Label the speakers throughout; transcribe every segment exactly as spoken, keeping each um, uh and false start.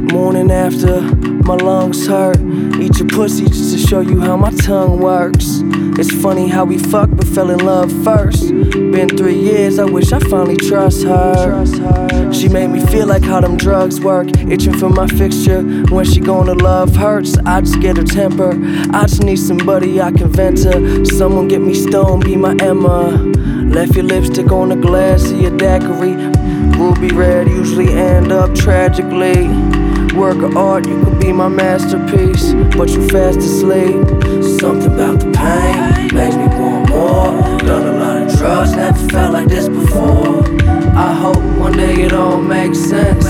Speaker 1: Morning after, my lungs hurt. Eat your pussy just to show you how my tongue works. It's funny how we fucked but fell in love first. Been three years, I wish I finally trust her. She made me feel like how them drugs work. Itching for my fixture. When she gonna love hurts, I just get her temper. I just need somebody I can vent to. Someone get me stoned, be my Emma. Left your lipstick on the glass of your daiquiri. Ruby red usually end up tragically. Work of art, you could be my masterpiece, but you fast asleep. Something about the pain makes me want more. Done a lot of drugs, never felt like this before. I hope one day it all makes sense.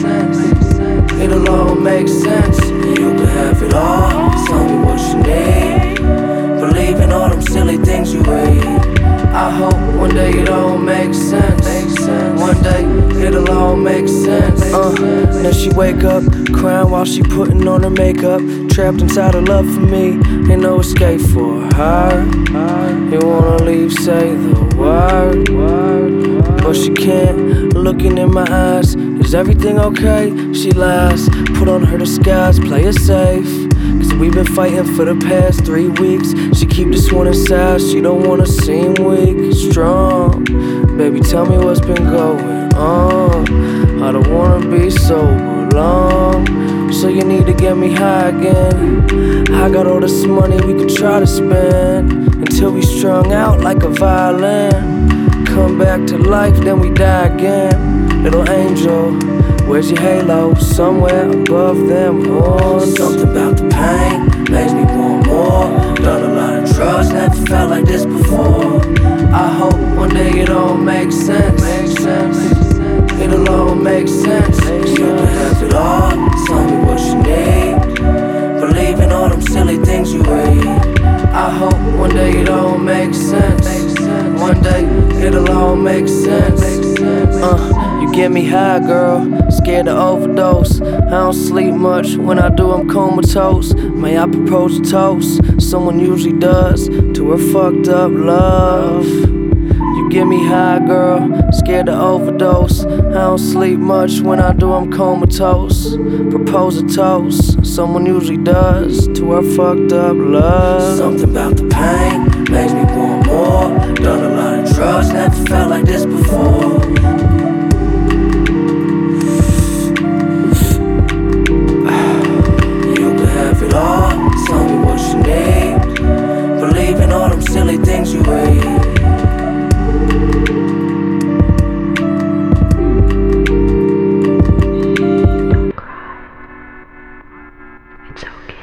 Speaker 1: It'll all make sense. You can have it all. Tell me what you need. Believe in all them silly things you read. I hope one day it all makes sense. One day it'll all make sense. Uh, then she wake up crying while she putting on her makeup. Trapped inside her love for me, ain't no escape for her. You wanna leave, say the word, but she can't. Looking in my eyes, is everything okay? She lies, put on her disguise, play it safe. Cause we've been fighting for the past three weeks. She keep this one inside, she don't wanna seem weak. Strong, baby, tell me what's been going on. I don't wanna be sober long, so you need to get me high again. I got all this money we could try to spend until we strung out like a violin. Come back to life, then we die again. Little angel, where's your halo? Somewhere above them horns. Something about the pain makes me want more. Done a lot of drugs, never felt like this before. I hope one day it all makes sense. It'll all make sense. You can have it all. Tell me what you need. Believe in all them silly things you read. I hope one day it all makes sense. One day it'll all make sense. Uh, you get me high, girl. Scared to overdose. I don't sleep much. When I do, I'm comatose. May I propose a toast? Someone usually does to her fucked up love. You get me high, girl. Scared to overdose. I don't sleep much. When I do, I'm comatose. Propose a toast. Someone usually does to her fucked up love. Something about the pain makes me want more. Done a lot of drugs, never felt like this before. You can have it all. Tell me what you need. Believe in all them silly things you read.
Speaker 2: It's okay.